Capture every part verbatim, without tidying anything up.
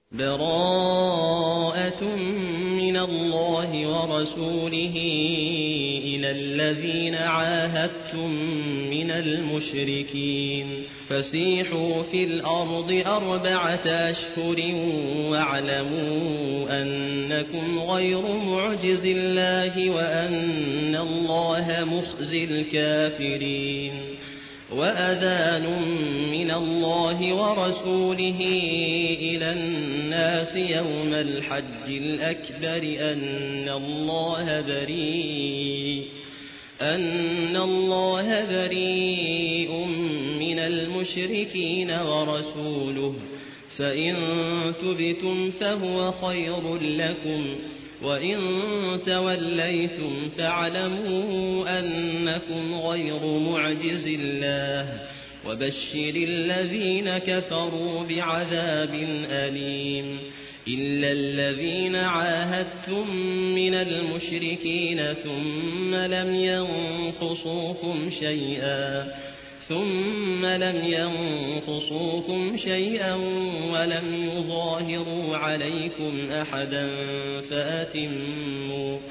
براءة من الله ورسوله إلى الذين عاهدتم من المشركين فسيحوا في الأرض أربعة أشهر واعلموا أنكم غير معجز الله وأن الله مخزي الكافرين وأذان من الله ورسوله إلى الناس يوم الحج الأكبر أن الله بريء أن الله بريء من المشركين ورسوله فإن تبتم فهو خير لكم وإن توليتم فاعلموا أنكم غير معجز الله وبشر الذين كفروا بعذاب أليم إلا الذين عاهدتم من المشركين ثم لم ينقصوكم شيئا ثم لم ينقصوكم شيئا ولم يظاهروا عليكم أحدا فأتموا,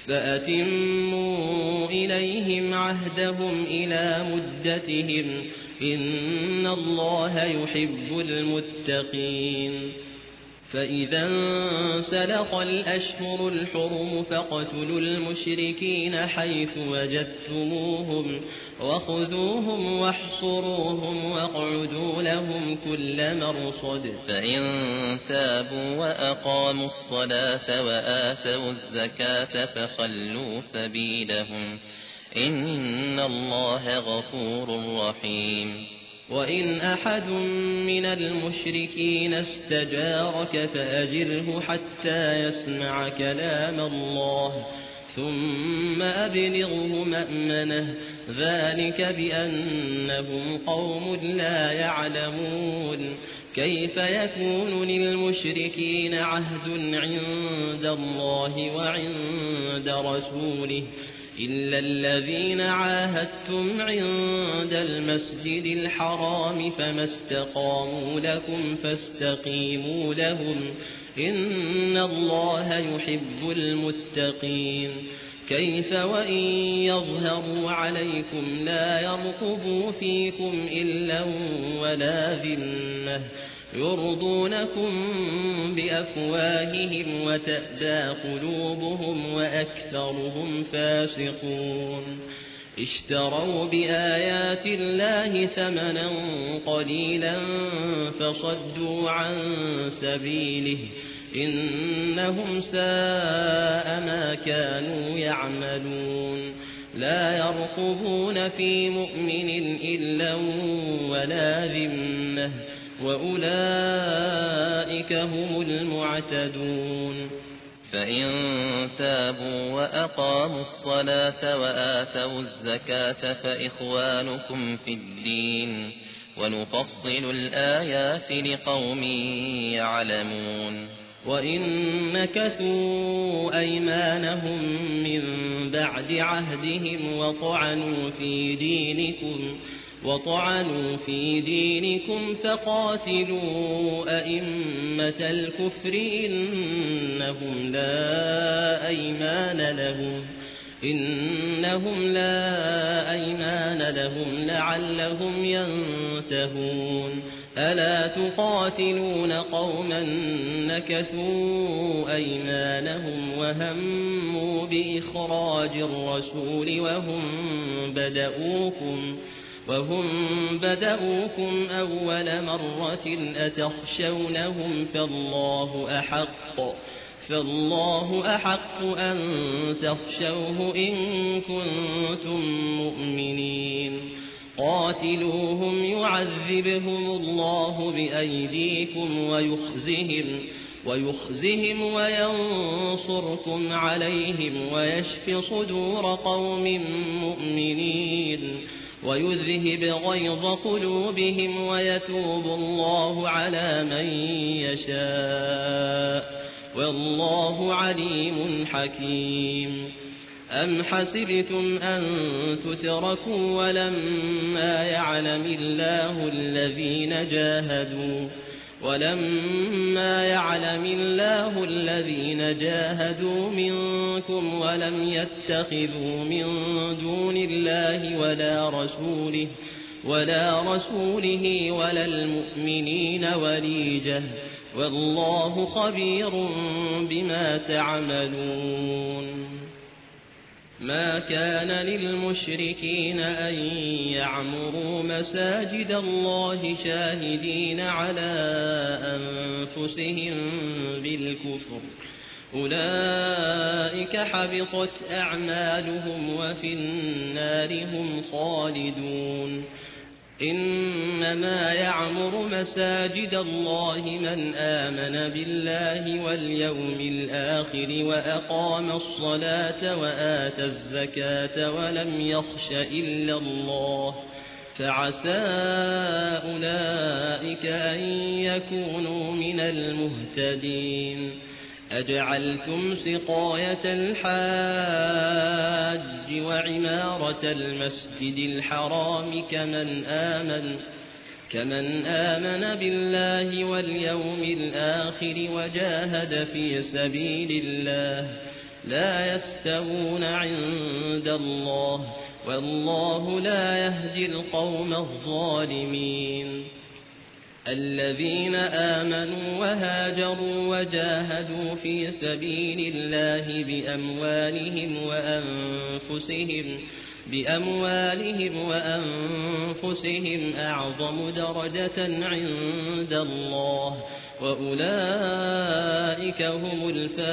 فأتموا إليهم عهدهم إلى مدتهم إن الله يحب المتقين فإذا انسلخ الأشهر الحرم فاقتلوا المشركين حيث وجدتموهم وخذوهم واحصروهم واقعدوا لهم كل مرصد فإن تابوا وأقاموا الصلاة وآتوا الزكاة فخلوا سبيلهم إن الله غفور رحيم وإن أحد من المشركين استجارك فأجره حتى يسمع كلام الله ثم أبلغه مأمنه ذلك بأنهم قوم لا يعلمون كيف يكون للمشركين عهد عند الله وعند رسوله إلا الذين عاهدتم عند المسجد الحرام فما استقاموا لكم فاستقيموا لهم إن الله يحب المتقين كيف وإن يظهروا عليكم لا يرقبوا فيكم إلا ولا ذمة يرضونكم بأفواههم وتأبى قلوبهم وأكثرهم فاسقون اشتروا بآيات الله ثمنا قليلا فصدوا عن سبيله إنهم ساء ما كانوا يعملون لا يرقبون في مؤمن إلا ولا ذمة وأولئك هم المعتدون فإن تابوا وأقاموا الصلاة وآتوا الزكاة فإخوانكم في الدين ونفصل الآيات لقوم يعلمون وإن نكثوا أيمانهم من بعد عهدهم وطعنوا في دينكم وطعنوا في دينكم فقاتلوا أئمة الكفر إنهم لا أيمان لهم إنهم لا أيمان لهم لعلهم ينتهون ألا تقاتلون قوما نكثوا أيمانهم وهموا بإخراج الرسول وهم بدؤوكم وهم بدؤوكم أول مرة أتخشونهم فالله أحق فالله أحق أن تخشوه إن كنتم مؤمنين قاتلوهم يعذبهم الله بأيديكم ويخزهم ويخزهم وينصركم عليهم ويشف صدور قوم مؤمنين ويذهب غيظ قلوبهم ويتوب الله على من يشاء والله عليم حكيم أم حسبتم أن تتركوا ولما يعلم الله الذين جاهدوا ولما يعلم الله الذين جاهدوا منكم ولم يتخذوا من دون الله ولا رسوله ولا رسوله ولا المؤمنين وليجة والله خبير بما تعملون ما كان للمشركين أن يعمروا مساجد الله شاهدين على أنفسهم بالكفر أولئك حبطت أعمالهم وفي النار هم خالدون إنما يعمر مساجد الله من آمن بالله واليوم الآخر وأقام الصلاة وآتى الزكاة ولم يخش إلا الله فعسى أولئك أن يكونوا من المهتدين أجعلتم سقاية الحاج وعمارة المسجد الحرام كمن آمن كمن آمن بالله واليوم الآخر وجاهد في سبيل الله لا يستوون عند الله والله لا يهدي القوم الظالمين الذين آمنوا وهاجروا وجاهدوا في سبيل الله بأموالهم وأنفسهم بأموالهم وأنفسهم أعظم درجة عند الله وأولئك هم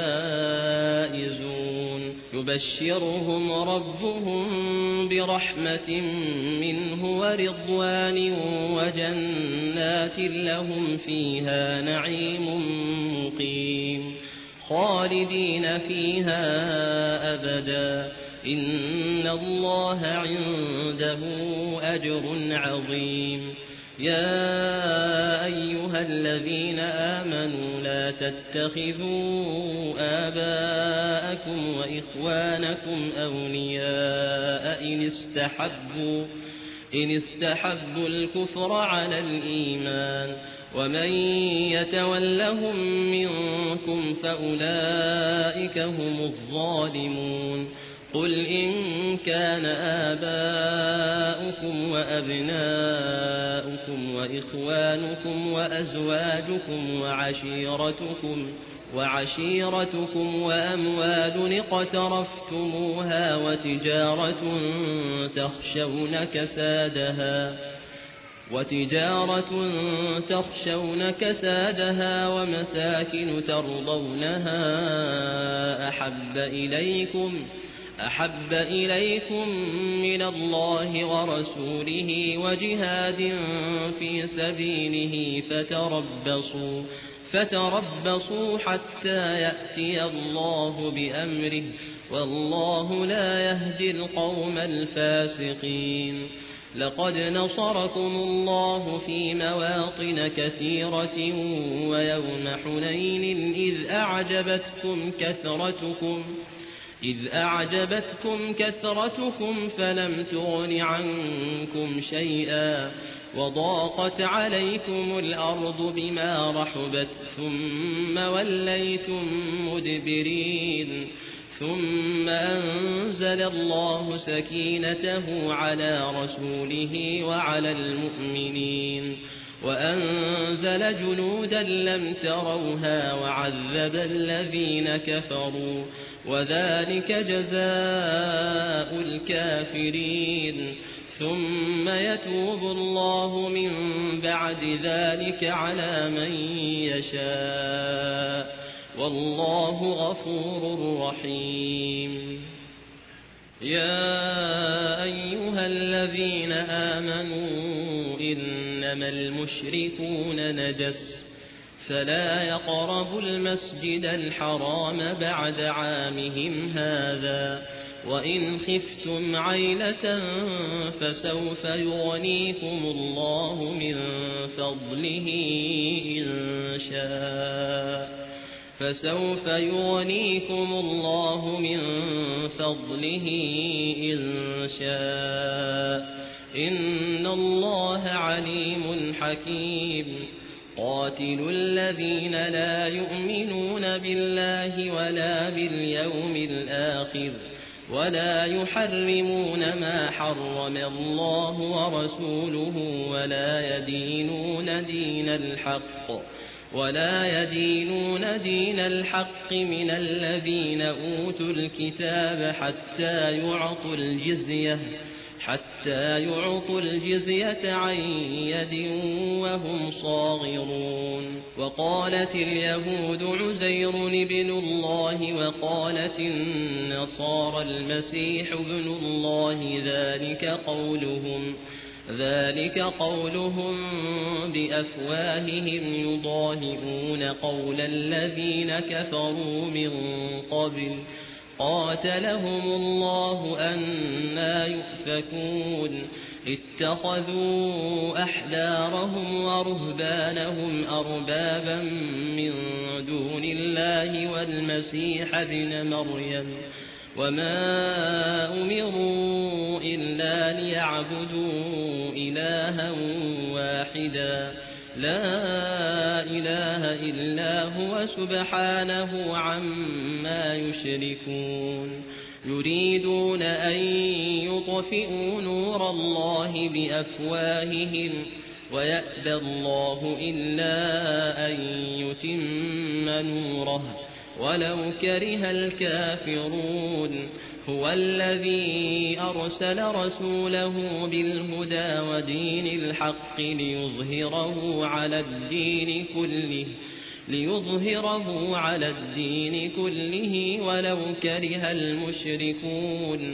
الفائزون يبشرهم ربهم برحمة منه ورضوان وجنات لهم فيها نعيم مقيم خالدين فيها أبدا إن الله عنده أجر عظيم يا أيها الذين آمنوا لا تتخذوا آباءكم وإخوانكم أولياء إن استحبوا إن استحبوا الكفر على الإيمان ومن يتولهم منكم فأولئك هم الظالمون قل إن كان آباؤكم وأبناؤكم وإخوانكم وأزواجكم وعشيرتكم وعشيرتكم وأموال اقترفتموها وتجارة تخشون كسادها وتجارة تخشون كسادها ومساكن ترضونها أحب إليكم أحب إليكم من الله ورسوله وجهاد في سبيله فتربصوا فتربصوا حتى يأتي الله بأمره والله لا يهدي القوم الفاسقين لقد نصركم الله في مواطن كثيرة ويوم حنين إذ أعجبتكم كثرتكم إذ أعجبتكم كثرتكم فلم تغن عنكم شيئا وضاقت عليكم الأرض بما رحبت ثم وليتم مدبرين ثم أنزل الله سكينته على رسوله وعلى المؤمنين وأنزل جنودا لم تروها وعذب الذين كفروا وذلك جزاء الكافرين ثم يتوب الله من بعد ذلك على من يشاء والله غفور رحيم يا أيها الذين آمنوا إنما المشركون نجس فلا يقربوا المسجد الحرام بعد عامهم هذا وإن خفتم عيلة فسوف يغنيكم الله من فضله إن شاء فسوف يغنيكم الله من فضله إن شاء إن الله عليم حكيم قاتلوا الذين لا يؤمنون بالله ولا باليوم الآخر ولا يحرمون ما حرم الله ورسوله ولا يدينون دين الحق ولا يدينون دين الحق من الذين أوتوا الكتاب حتى يعطوا الجزية حتى يعطوا الجزية عن يد وهم صاغرون. وقالت اليهود عزير ابن الله وقالت النصارى المسيح ابن الله ذلك قولهم ذلك قولهم بأفواههم يضاهئون قول الذين كفروا من قبل قاتلهم الله أنى يؤفكون. اتخذوا أحبارهم ورهبانهم أربابا من دون الله والمسيح ابن مريم وما أمروا إلا ليعبدوا إلها واحدا لا إله إلا هو سبحانه عما يشركون. يريدون أن يطفئوا نور الله بأفواههم ويأبى الله إلا أن يتم نوره ولو كره الكافرون. هو الذي أرسل رسوله بالهدى ودين الحق ليظهره على الدين كله ليظهره على الدين كله ولو كره المشركون.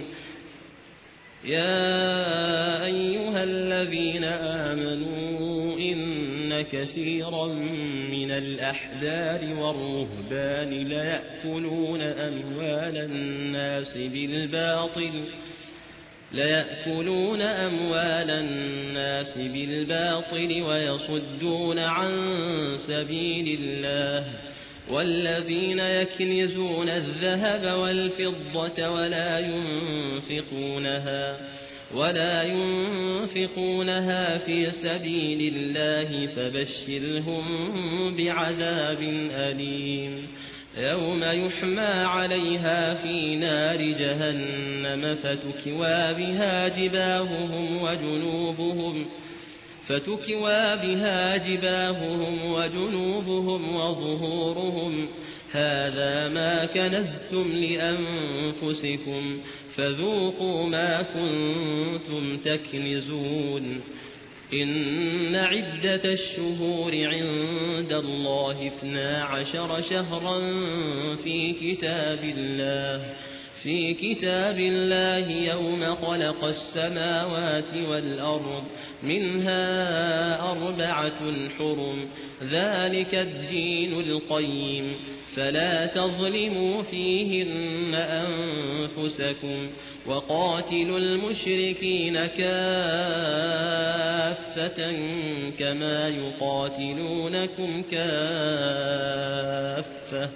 يا أيها الذين آمنوا إن كثيرا من الأحبار والرهبان ليأكلون أموال الناس بالباطل ليأكلون أموال الناس بالباطل ويصدون عن سبيل الله والذين يكنزون الذهب والفضة ولا ينفقونها ولا ينفقونها في سبيل الله فبشرهم بعذاب أليم. يوم يحمى عليها في نار جهنم فتكوى بها جباههم وجنوبهم فتكوى بها جباههم وجنوبهم وظهورهم هذا ما كنزتم لأنفسكم فذوقوا ما كنتم تكنزون. إن عدة الشهور عند الله اثنا عشر شهرا في كتاب الله في كتاب الله يوم خلق السماوات والأرض منها أربعة حرم ذلك الدين القيم فلا تظلموا فيهن أنفسكم وقاتلوا المشركين كافة كما يقاتلونكم كافة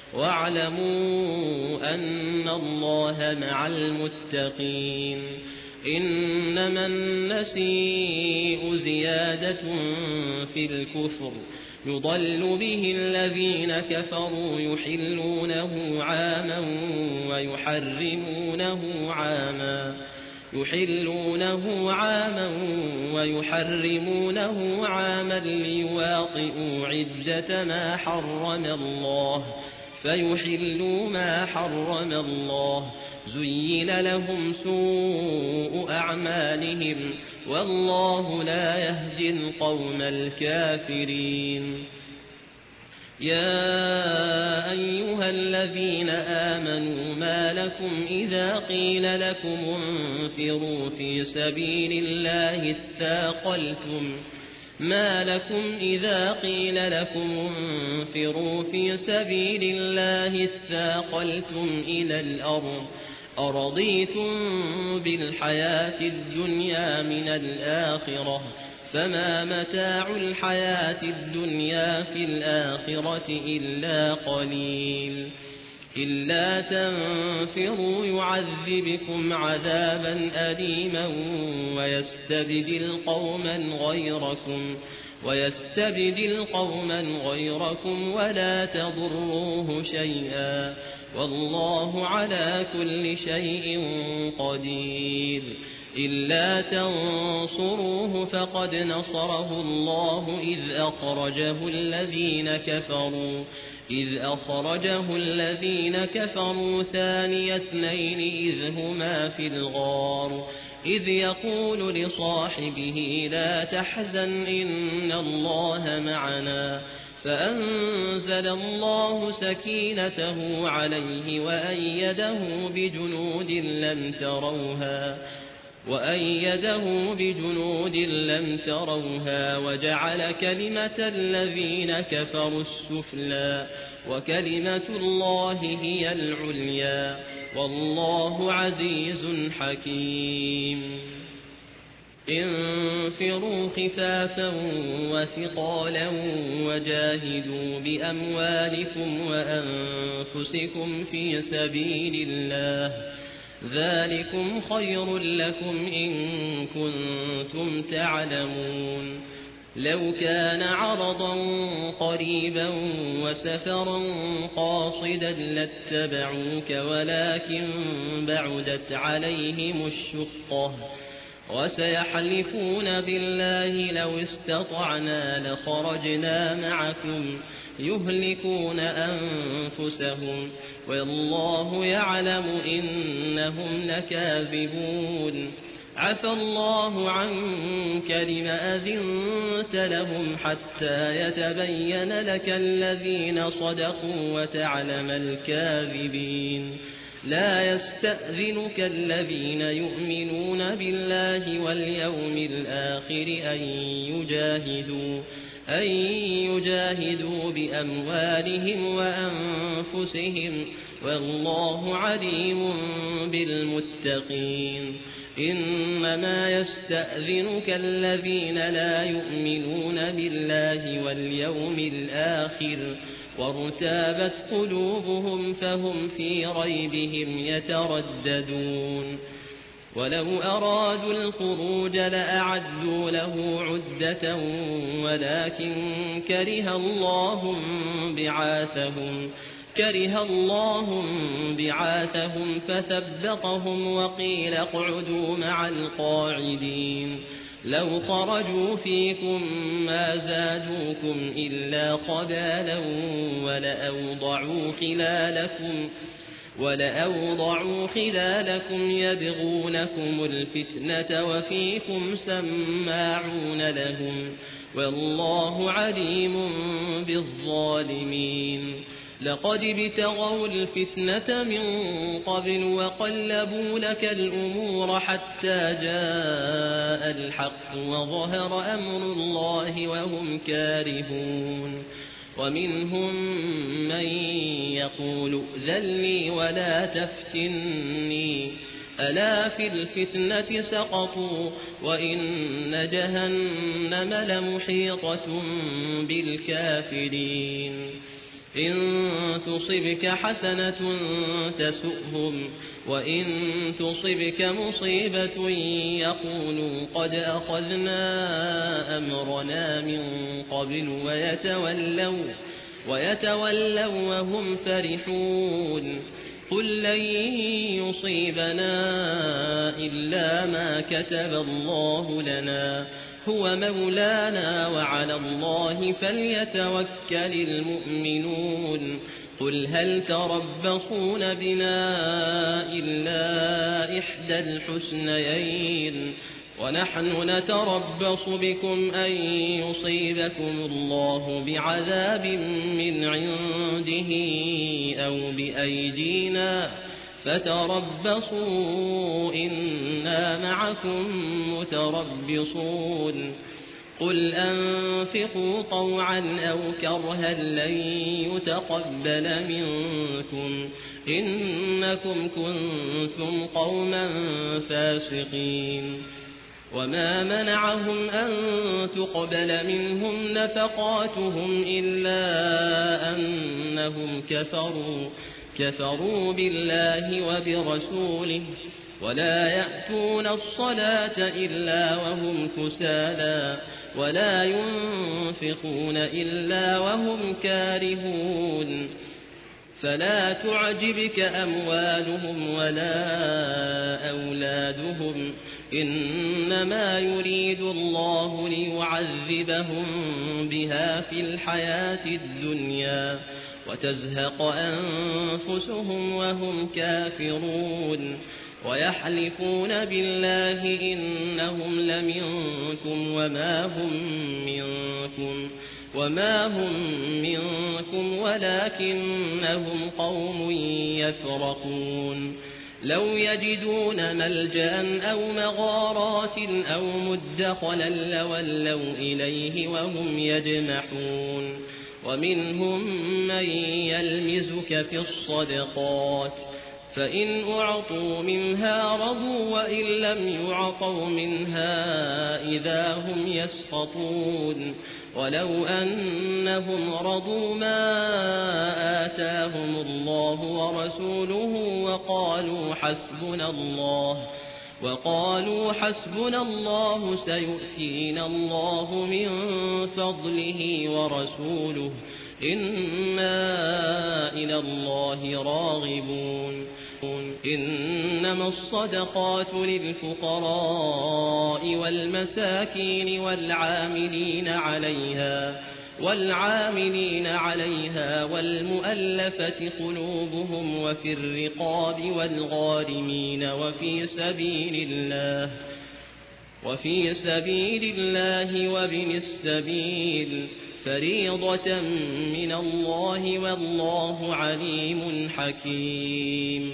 واعلموا أن الله مع المتقين. إنما النسيء زيادة في الكفر يضل به الذين كفروا يحلونه عاما ويحرمونه عاما يحلونه عاما ويحرمونه عاما ليواطئوا عدة ما حرم الله فيحلوا ما حرم الله. زين لهم سوء أعمالهم والله لا يهدي القوم الكافرين. يا أيها الذين آمنوا ما لكم إذا قيل لكم انفروا في سبيل الله اثاقلتم ما لكم إذا قيل لكم انفروا في سبيل الله اثاقلتم إلى الأرض أرضيتم بالحياة الدنيا من الآخرة فما متاع الحياة الدنيا في الآخرة إلا قليل. إلا تنفروا يعذبكم عذابا أليما ويستبدل قوما غيركم ويستبدل قوما غيركم ولا تضروه شيئا والله على كل شيء قدير إلا تنصروه فقد نصره الله إذ أخرجه الذين كفروا إذ أخرجه الذين كفروا ثاني اثنين إذ هما في الغار إذ يقول لصاحبه لا تحزن إن الله معنا فأنزل الله سكينته عليه وأيده بجنود لم تروها وأيده بجنود لم تروها وجعل كلمة الذين كفروا السفلى وكلمة الله هي العليا والله عزيز حكيم انفروا خفافا وثقالا وجاهدوا بأموالكم وأنفسكم في سبيل الله ذلكم خير لكم إن كنتم تعلمون لو كان عرضا قريبا وسفرا قاصدا لاتبعوك ولكن بعدت عليهم الشقة وسيحلفون بالله لو استطعنا لخرجنا معكم يهلكون أنفسهم والله يعلم إنهم لكاذبون عفى الله عنك لما أذنت لهم حتى يتبين لك الذين صدقوا وتعلم الكاذبين لا يستأذنك الذين يؤمنون بالله واليوم الآخر أن يجاهدوا أن يجاهدوا بأموالهم وأنفسهم والله عليم بالمتقين إنما يستأذنك الذين لا يؤمنون بالله واليوم الآخر وارتابت قلوبهم فهم في ريبهم يترددون ولو أرادوا الخروج لأعدوا له عدة ولكن كره الله بعاثهم كره الله بعاثهم فثبطهم وقيل اقعدوا مع القاعدين لو خرجوا فيكم ما زادوكم إلا قبالا ولأوضعوا خلالكم ولأوضعوا خلالكم يبغونكم الفتنة وفيكم سماعون لهم والله عليم بالظالمين لقد ابتغوا الفتنة من قبل وقلبوا لك الأمور حتى جاء الحق وظهر أمر الله وهم كارهون ومنهم من يقول ائذن لي ولا تفتني ألا في الفتنة سقطوا وإن جهنم لمحيطة بالكافرين إن تصبك حسنة تسؤهم وإن تصبك مصيبة يقولوا قد أخذنا أمرنا من قبل ويتولوا, ويتولوا وهم فرحون قل لن يصيبنا إلا ما كتب الله لنا هو مولانا وعلى الله فليتوكل المؤمنون قل هل تربصون بنا إلا إحدى الحسنيين ونحن نتربص بكم أن يصيبكم الله بعذاب من عنده أو بأيدينا فتربصوا إنا معكم متربصون قل أنفقوا طوعا أو كرها لن يتقبل منكم إنكم كنتم قوما فاسقين وما منعهم أن تقبل منهم نفقاتهم إلا أنهم إنهم كفروا كفروا بالله وبرسوله ولا يأتون الصلاة إلا وهم كسالى ولا ينفقون إلا وهم كارهون فلا تعجبك أموالهم ولا أولادهم إنما يريد الله ليعذبهم بها في الحياة الدنيا وتزهق أنفسهم وهم كافرون ويحلفون بالله إنهم لمنكم وما هم منكم وما هم منكم ولكنهم قوم يفرقون لو يجدون ملجأ أو مغارات أو مدخلا لولوا إليه وهم يجمحون ومنهم من يلمزك في الصدقات فإن أعطوا منها رضوا وإن لم يعطوا منها إذا هم يسخطون ولو أنهم رضوا ما آتاهم الله ورسوله وقالوا حسبنا الله وقالوا حسبنا الله سيؤتينا الله من فضله ورسوله إنا إلى الله راغبون إنما الصدقات للفقراء والمساكين والعاملين عليها والعاملين عليها والمؤلفة قلوبهم وفي الرقاب والغارمين وفي سبيل الله وفي سبيل الله وابن السبيل فريضة من الله والله عليم حكيم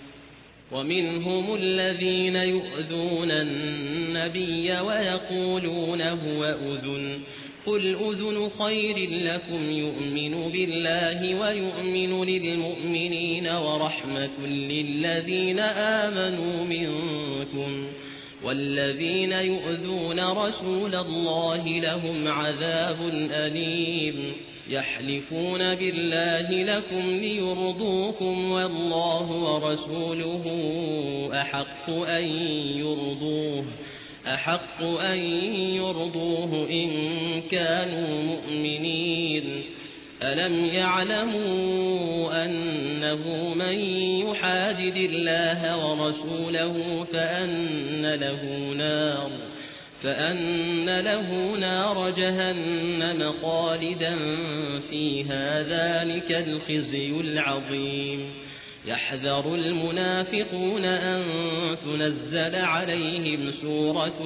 ومنهم الذين يؤذون النبي ويقولون هو أذن قل أذن خير لكم يؤمن بالله ويؤمن للمؤمنين ورحمة للذين آمنوا منكم والذين يؤذون رسول الله لهم عذاب أليم يحلفون بالله لكم ليرضوكم والله ورسوله أحق أن يرضوه أحق أن يرضوه إن كانوا مؤمنين ألم يعلموا أنه من يحادد الله ورسوله فأن له نار فأن له نار جهنم خالدا فيها ذلك الخزي العظيم يحذر المنافقون أن تنزل عليهم سورة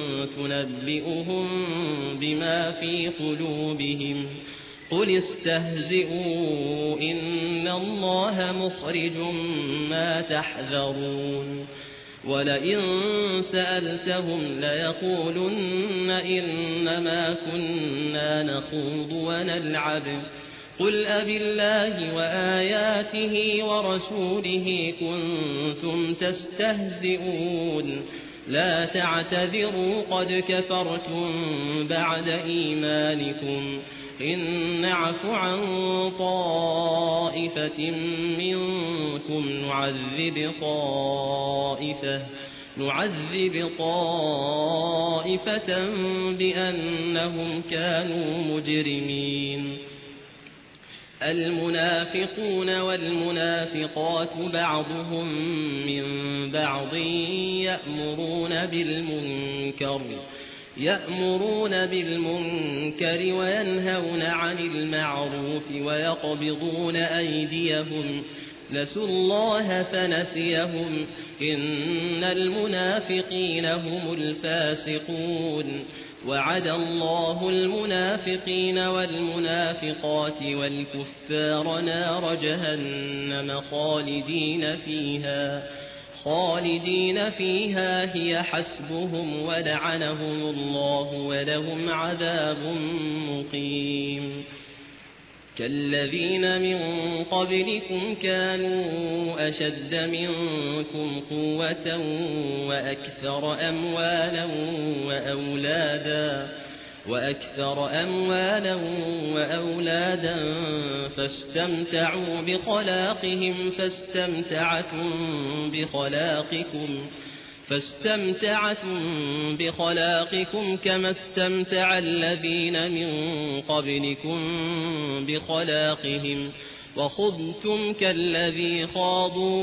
تنبئهم بما في قلوبهم قل استهزئوا إن الله مخرج ما تحذرون ولئن سألتهم ليقولن إنما كنا نخوض ونلعب قل أبالله وآياته ورسوله كنتم تستهزئون لا تعتذروا قد كفرتم بعد إيمانكم إن نعف عن طائفة منكم نعذب طائفة نعذب طائفة بأنهم كانوا مجرمين المنافقون والمنافقات بعضهم من بعض يأمرون بالمنكر يأمرون بالمنكر وينهون عن المعروف ويقبضون أيديهم نسوا الله فنسيهم إن المنافقين هم الفاسقون وعد الله المنافقين والمنافقات والكفار نار جهنم خالدين فيها خالدين فيها هي حسبهم ولعنهم الله ولهم عذاب مقيم كالذين من قبلكم كانوا أشد منكم قوة وأكثر أموالا وأولادا وأكثر أموالا وأولادا فاستمتعوا بخلاقهم فاستمتعتم بخلاقكم فاستمتعتم بخلاقكم كما استمتع الذين من قبلكم بخلاقهم وخضتم كالذي خاضوا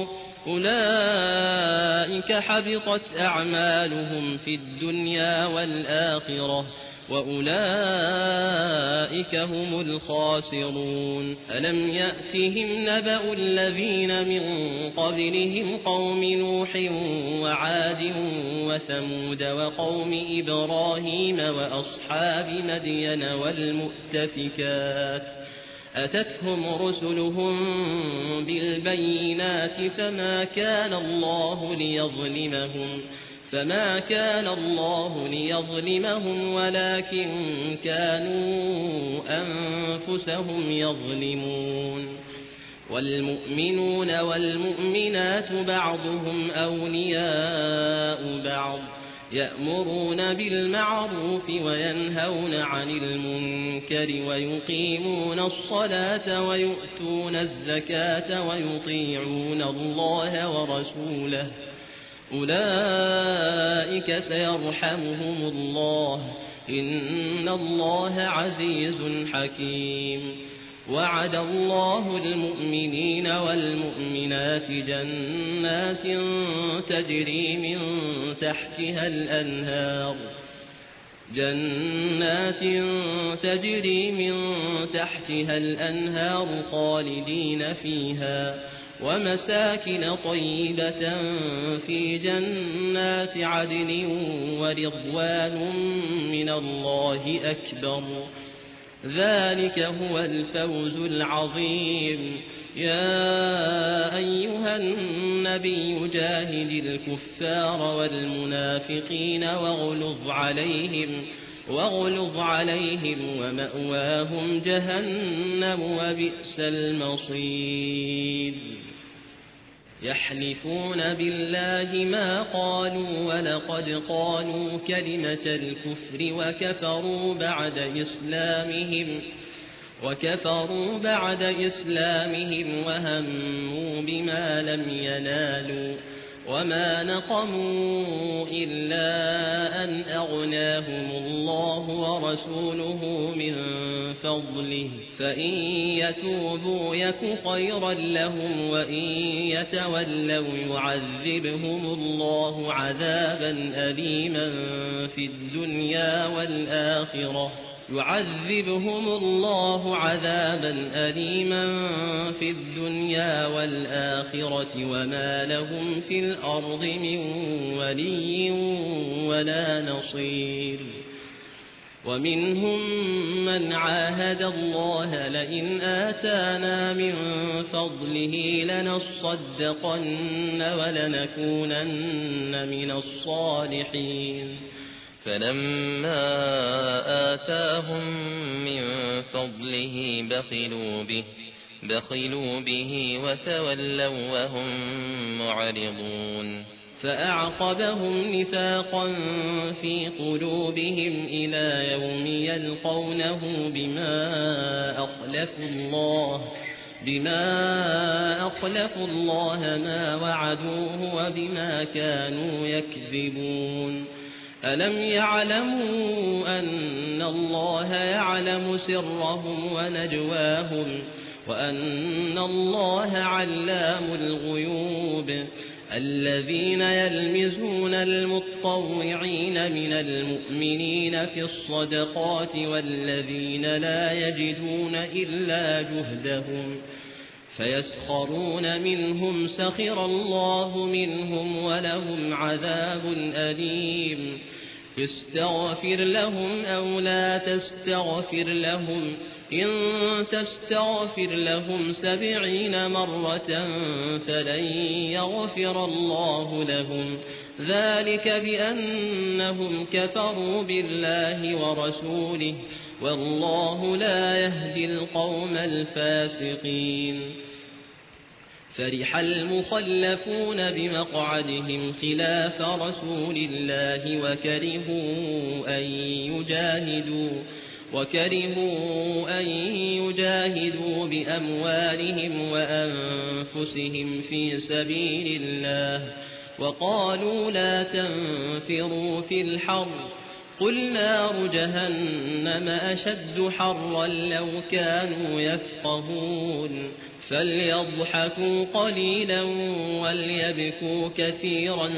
أولئك حبطت أعمالهم في الدنيا والآخرة وأولئك هم الخاسرون ألم يأتهم نبأ الذين من قبلهم قوم نوح وعاد وثمود وقوم إبراهيم وأصحاب مدين والمؤتفكات أتتهم رسلهم بالبينات فما كان الله ليظلمهم فما كان الله ليظلمهم ولكن كانوا أنفسهم يظلمون والمؤمنون والمؤمنات بعضهم أولياء بعض يأمرون بالمعروف وينهون عن المنكر ويقيمون الصلاة ويؤتون الزكاة ويطيعون الله ورسوله أولئك سيرحمهم الله إن الله عزيز حكيم وعد الله المؤمنين والمؤمنات جنات تجري من تحتها الأنهار جنات تجري من تحتها الأنهار خالدين فيها ومساكن طيبة في جنات عدن ورضوان من الله أكبر ذلك هو الفوز العظيم يا أيها النبي جاهد الكفار والمنافقين واغلظ عليهم واغلظ عليهم ومأواهم جهنم وبئس المصير يحلفون بالله ما قالوا ولقد قالوا كلمة الكفر وكفروا بعد إسلامهم وكفروا بعد إسلامهم وهموا بما لم ينالوا وما نقموا إلا أن أغناهم الله ورسوله من فضله فإن يتوبوا يك خيرا لهم وإن يتولوا يعذبهم الله عذابا أليما في الدنيا والآخرة يعذبهم الله عذابا أليما في الدنيا والآخرة وما لهم في الأرض من ولي ولا نصير ومنهم من عاهد الله لئن آتانا من فضله لنصدقن ولنكونن من الصالحين فلما آتاهم من فضله بخلوا به بخلوا به وتولوا وهم معرضون فأعقبهم نفاقا في قلوبهم إلى يوم يلقونه بما أخلفوا الله بما أخلفوا الله ما وعدوه وبما كانوا يكذبون ألم يعلموا أن الله يعلم سرهم ونجواهم وأن الله علام الغيوب الذين يلمزون المتطوعين من المؤمنين في الصدقات والذين لا يجدون إلا جهدهم فيسخرون منهم سخر الله منهم ولهم عذاب أليم استغفر لهم أو لا تستغفر لهم إن تستغفر لهم سبعين مرة فلن يغفر الله لهم ذلك بأنهم كفروا بالله ورسوله والله لا يهدي القوم الفاسقين فرح المخلفون بمقعدهم خلاف رسول الله وكرهوا أن يجاهدوا وكرهوا أن يجاهدوا بأموالهم وأنفسهم في سبيل الله وقالوا لا تنفروا في الحر قل نار جهنم أشد حرا لو كانوا يفقهون فليضحكوا قليلا وليبكوا كثيرا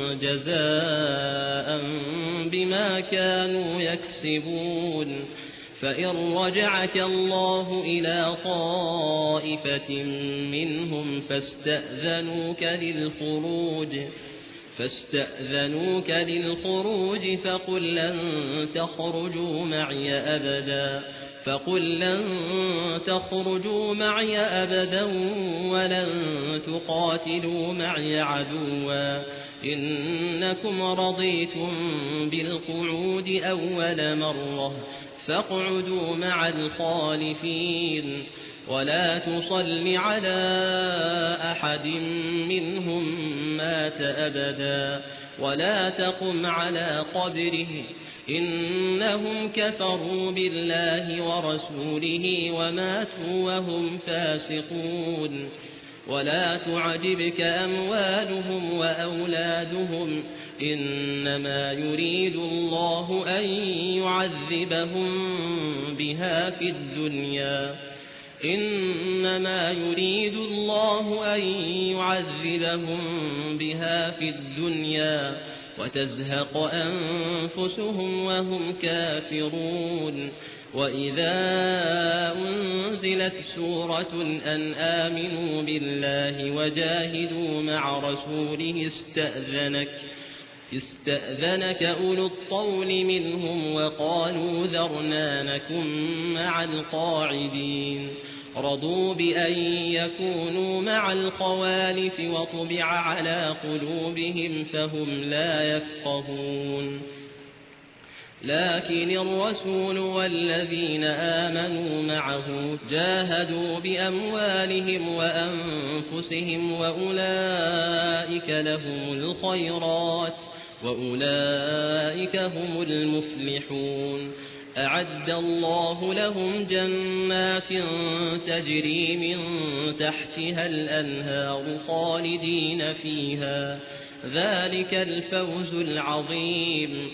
جزاء بما كانوا يكسبون فإن رجعك الله إلى طائفة منهم فاستأذنوك للخروج فاستأذنوك للخروج فقل لن تخرجوا معي أبدا فقل لن تخرجوا معي أبدا ولن تقاتلوا معي عدوا إنكم رضيتم بالقعود أول مرة فاقعدوا مع الخالفين ولا تصل على أحد منهم مات أبدا ولا تقم على قبره إنهم كفروا بالله ورسوله وماتوا وهم فاسقون ولا تعجبك أموالهم وأولادهم إنما يريد الله أن يعذبهم بها في الدنيا إنما يريد الله أن يعذبهم بها في الدنيا وتزهق أنفسهم وهم كافرون وإذا أنزلت سورة أن آمنوا بالله وجاهدوا مع رسوله استأذنك استأذنك أولو الطول منهم وقالوا ذرنا نكن مع القاعدين رضوا بأن يكونوا مع الخوالف وطبع على قلوبهم فهم لا يفقهون لكن الرسول والذين آمنوا معه جاهدوا بأموالهم وأنفسهم وأولئك لهم الخيرات وأولئك هم المفلحون أعد الله لهم جنات تجري من تحتها الأنهار خالدين فيها ذلك الفوز العظيم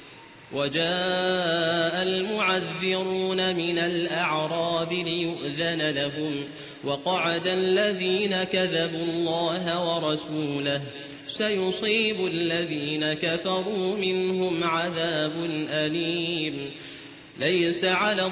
وجاء المعذرون من الأعراب ليؤذن لهم وقعد الذين كذبوا الله ورسوله سيصيب الذين كفروا منهم عذاب أليم ليس على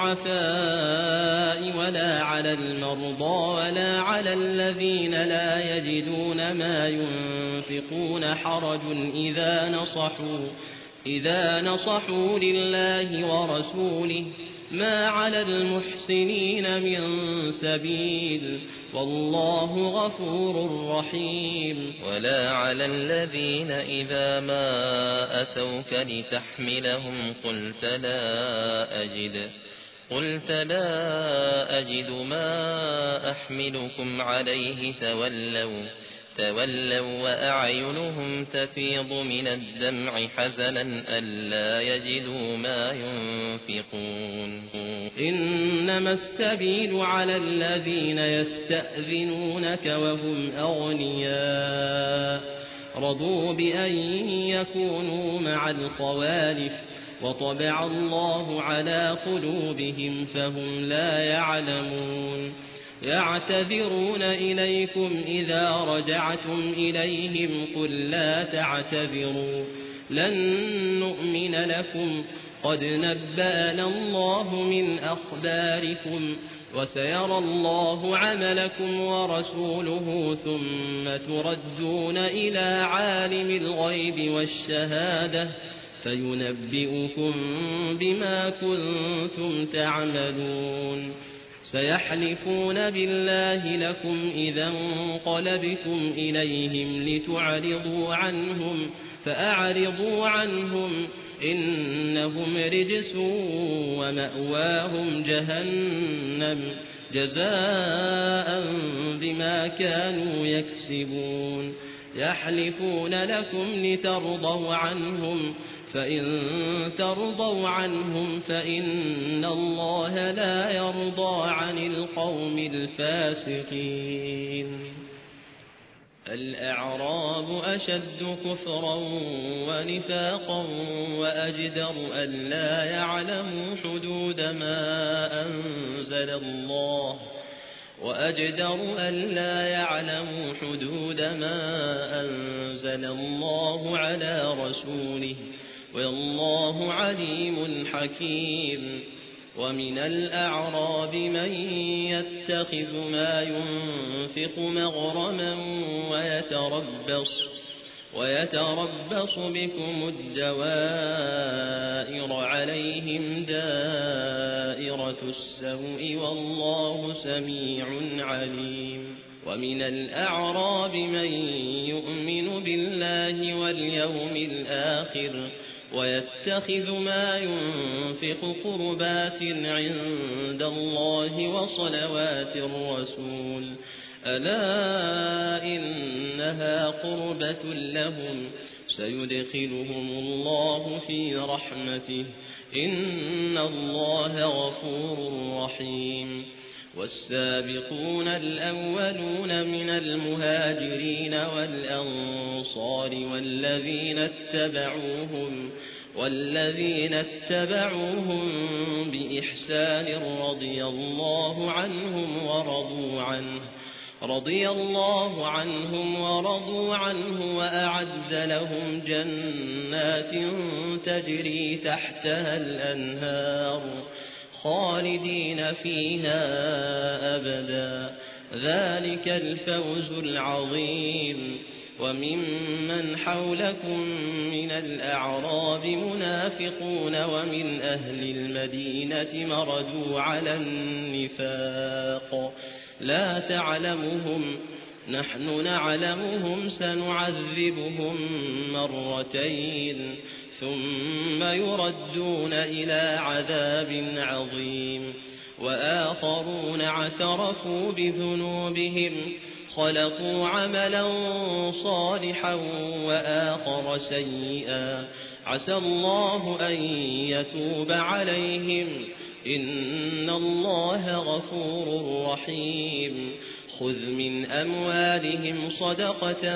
الضعفاء ولا على المرضى ولا على الذين لا يجدون ما ينفقون حرج إذا نصحوا إذا نصحوا لله ورسوله ما على المحسنين من سبيل والله غفور رحيم ولا على الذين إذا ما أتوك لتحملهم قلت لا أجد قلت لا أجد ما أحملكم عليه تولوا تولوا وأعينهم تفيض من الدمع حزنا ألا يجدوا ما ينفقون إنما السبيل على الذين يستأذنونك وهم أغنياء رضوا بأن يكونوا مع الخوالف وطبع الله على قلوبهم فهم لا يعلمون يعتذرون إليكم إذا رجعتم إليهم قل لا تعتذروا لن نؤمن لكم قد نبأنا الله من أخباركم وسيرى الله عملكم ورسوله ثم تردون إلى عالم الغيب والشهادة فينبئكم بما كنتم تعملون سيحلفون بالله لكم إذا انقلبتم إليهم لتعرضوا عنهم فأعرضوا عنهم إنهم رجس ومأواهم جهنم جزاء بما كانوا يكسبون يحلفون لكم لترضوا عنهم فإن ترضوا عنهم فإن الله لا يرضى عن القوم الفاسقين الأعراب أشد كفرا ونفاقا وأجدر ألا يعلموا حدود ما أنزل الله وأجدر ألا يعلموا حدود ما أنزل الله على رسوله والله عليم حكيم ومن الأعراب من يتخذ ما ينفق مغرما ويتربص ويتربص بكم الدوائر عليهم دائرة السوء والله سميع عليم ومن الأعراب من يؤمن بالله واليوم الآخر ويتخذ ما ينفق قربات عند الله وصلوات الرسول ألا إنها قربة لهم سيدخلهم الله في رحمته إن الله غفور رحيم والسابقون الأولون من المهاجرين والأنصار والذين اتبعوهم والذين اتبعوهم بإحسان رضي الله عنهم ورضوا عنه رضي الله عنهم ورضوا عنه وأعد لهم جنات تجري تحتها الأنهار خالدين فيها أبدا ذلك الفوز العظيم وممن حولكم من الأعراب منافقون ومن أهل المدينة مردوا على النفاق لا تعلمهم نحن نعلمهم سنعذبهم مرتين ثم يردون إلى عذاب عظيم وآخرون اعترفوا بذنوبهم خلقوا عملا صالحا وآخر سيئا عسى الله أن يتوب عليهم إن الله غفور رحيم خذ من أموالهم صدقة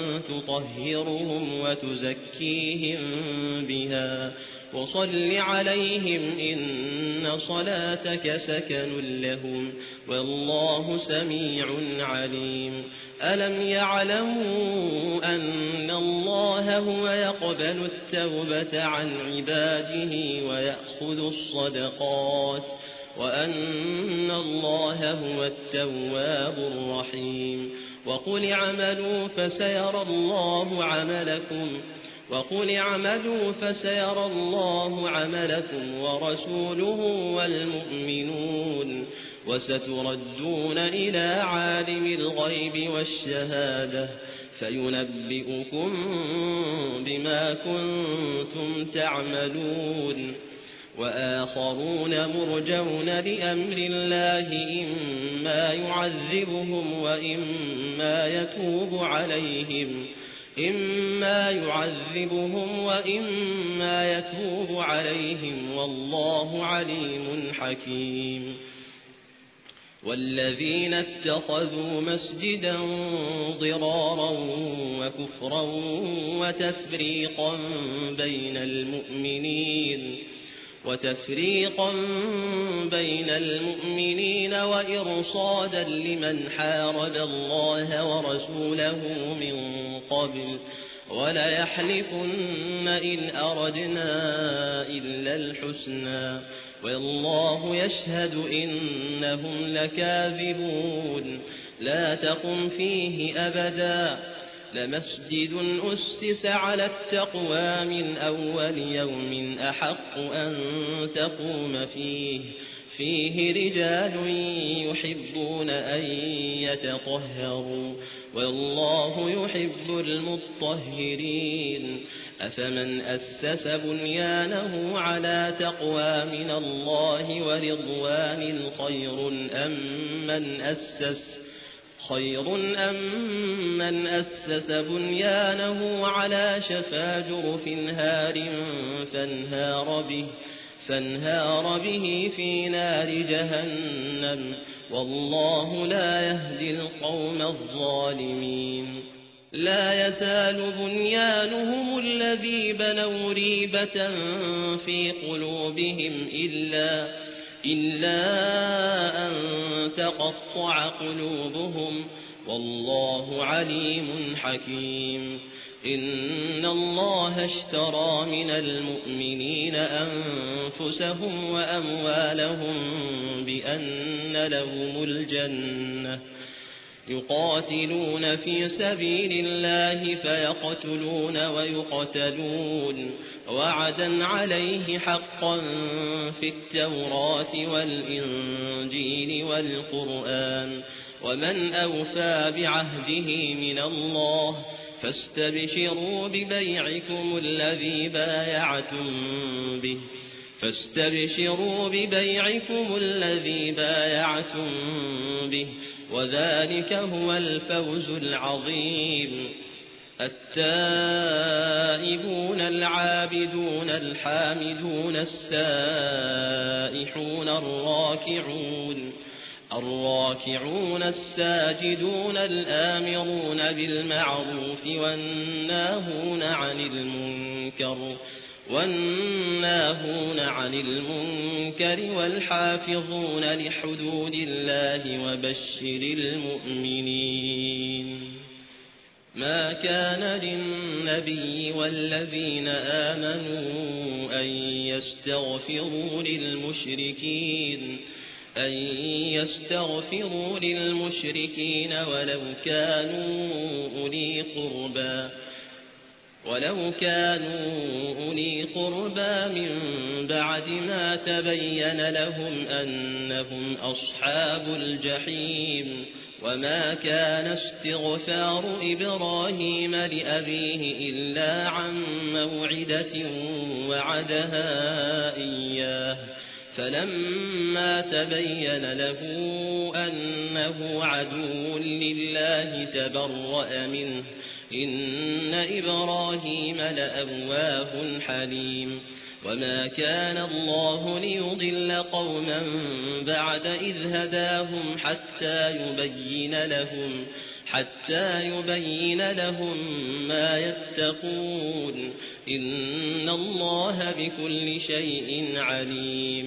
تطهرهم وتزكيهم بها وصل عليهم إن صلاتك سكن لهم والله سميع عليم ألم يعلموا أن الله هو يقبل التوبة عن عباده ويأخذ الصدقات وأن الله هو التواب الرحيم وقل اعملوا فسيرى الله عملكم وقل اعملوا فسيرى الله عملكم ورسوله والمؤمنون وستردون إلى عالم الغيب والشهادة فينبئكم بما كنتم تعملون وآخرون مرجون لأمر الله إما يعذبهم وإما يتوب عليهم إما يعذبهم وإما يتوب عليهم والله عليم حكيم والذين اتخذوا مسجدا ضرارا وكفرا وتفريقا بين المؤمنين وتفريقا بين المؤمنين وإرصادا لمن حارب الله ورسوله من قبل وليحلفن إن أردنا إلا الحسنى والله يشهد إنهم لكاذبون لا تقم فيه أبدا لمسجد أسس على التقوى من أول يوم أحق أن تقوم فيه فيه رجال يحبون أن يتطهروا والله يحب المطهرين أفمن أسس بنيانه على تقوى من الله ورضوان خير أم من أسس خير أم من أسس بنيانه على شفا جرف هار فانهار به فانهار به في نار جهنم والله لا يهدي القوم الظالمين لا يزال بنيانهم الذي بنوا ريبة في قلوبهم إلا إلا أن تقطع قلوبهم والله عليم حكيم إن الله اشترى من المؤمنين أنفسهم وأموالهم بأن لهم الجنة يقاتلون في سبيل الله فيقتلون ويقتلون وعدا عليه حقا في التوراة والإنجيل والقرآن ومن أوفى بعهده من الله فاستبشروا ببيعكم الذي بايعتم به فاستبشروا ببيعكم الذي بايعتم به وذلك هو الفوز العظيم التائبون العابدون الحامدون السائحون الراكعون الراكعون الساجدون الآمرون بالمعروف والناهون عن المنكر والناهون عن المنكر والحافظون لحدود الله وبشر المؤمنين ما كان للنبي والذين آمنوا أن يستغفروا للمشركين أن يستغفروا للمشركين ولو كانوا أولي قربى ولو كانوا أولي قربى من بعد ما تبين لهم أنهم أصحاب الجحيم وما كان استغفار إبراهيم لأبيه إلا عن موعدة وعدها إياه فلما تبين له أنه عدو لله تبرأ منه إن إبراهيم لأواه حليم وما كان الله ليضل قوما بعد إذ هداهم حتى يبين لهم حتى يبين لهم ما يتقون إن الله بكل شيء عليم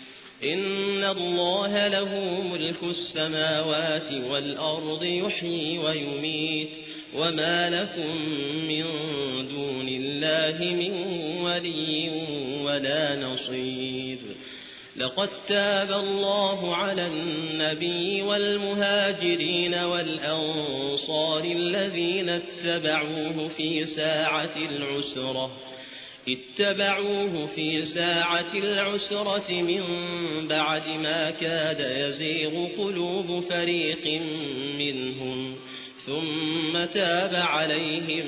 إن الله له ملك السماوات والأرض يحيي ويميت وما لكم من دون الله من ولي ولا نصير لقد تاب الله على النبي والمهاجرين والأنصار الذين اتبعوه في ساعة العسرة اتبعوه في ساعة العسرة من بعد ما كاد يزيغ قلوب فريق منهم ثم تاب عليهم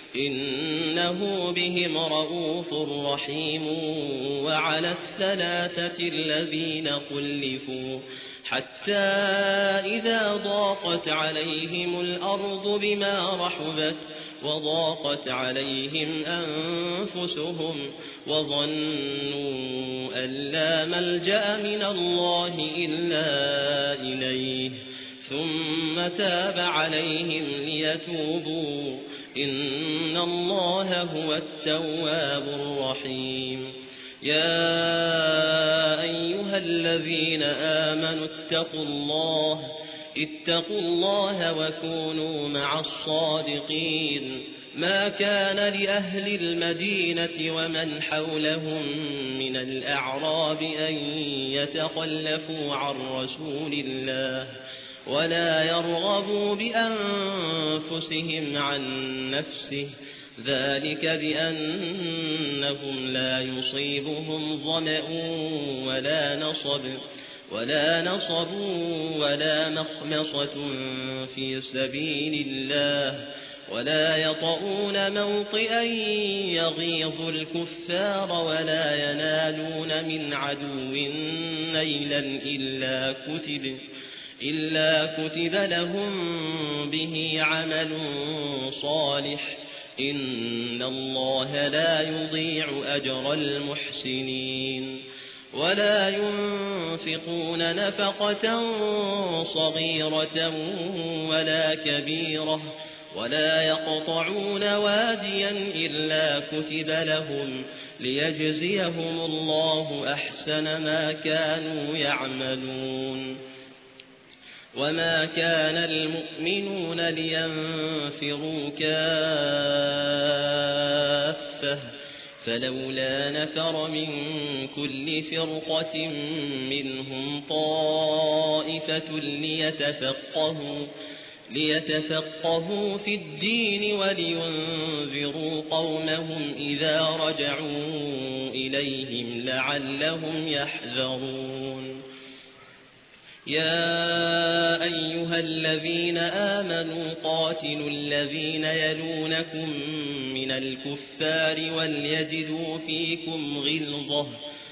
إنه بهم رؤوف رحيم وعلى الثلاثة الذين خلفوا حتى إذا ضاقت عليهم الأرض بما رحبت وضاقت عليهم أنفسهم وظنوا أن لا ملجأ من الله إلا إليه ثم تاب عليهم ليتوبوا إن الله هو التواب الرحيم يا أيها الذين آمنوا اتقوا الله اتقوا الله وكونوا مع الصادقين ما كان لأهل المدينة ومن حولهم من الأعراب أن يتخلفوا عن رسول الله ولا يرغبوا بأنفسهم عن نفسه ذلك بأنهم لا يصيبهم ظمأ ولا نصب ولا نصب ولا مخمصة في سبيل الله ولا يطؤون موطئا يغيظ الكفار ولا ينالون من عدو نيلا إلا كتب, إلا كتب لهم به عمل صالح إن الله لا يضيع أجر المحسنين ولا ينفقون نفقة صغيرة ولا كبيرة ولا يقطعون واديا إلا كتب لهم ليجزيهم الله أحسن ما كانوا يعملون وما كان المؤمنون لينفروا كافة فلولا نفر من كل فرقة منهم طائفة ليتفقهوا ليتفقهوا في الدين ولينذروا قومهم إذا رجعوا إليهم لعلهم يحذرون يا أيها الذين آمنوا قاتلوا الذين يلونكم من الكفار وليجدوا فيكم غلظة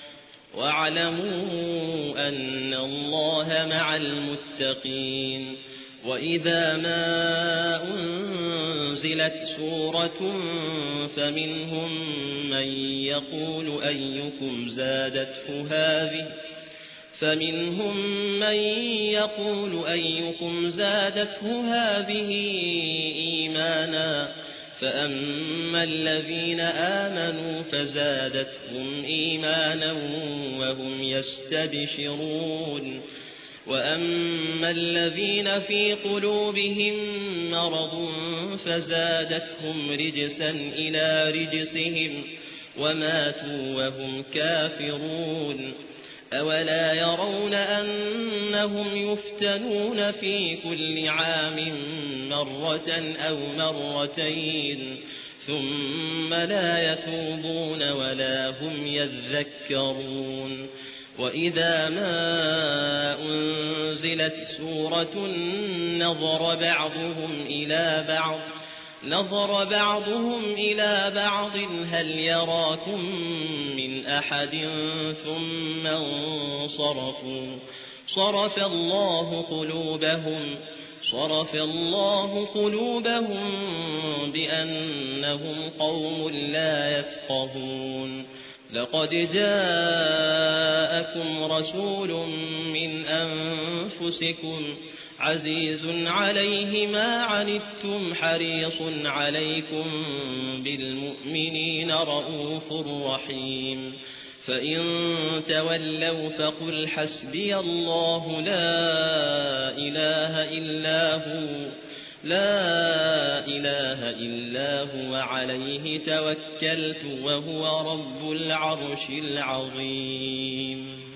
واعلموا أن الله مع المتقين وإذا ما أنزلت سورة فمنهم من يقول أيكم زادته هذه فمنهم من يقول أيكم زادته هذه إيمانا فأما الذين آمنوا فزادتهم إيمانا وهم يستبشرون وأما الذين في قلوبهم مرض فزادتهم رجسا إلى رجسهم وماتوا وهم كافرون أولا يرون أنهم يفتنون في كل عام مرة أو مرتين ثم لا يتوبون ولا هم يذكرون وإذا ما أنزلت سورة نظر بعضهم إلى بعض نظر بعضهم إلى بعض هل يراكم من أحد ثم انصرفوا صرف الله قلوبهم صرف الله قلوبهم بأنهم قوم لا يفقهون لقد جاءكم رسول من أنفسكم عزيز عليه ما عنتم حريص عليكم بالمؤمنين رؤوف رحيم فإن تولوا فقل حسبي الله لا إله إلا هو لا إله إلا هو عليه توكلت وهو رب العرش العظيم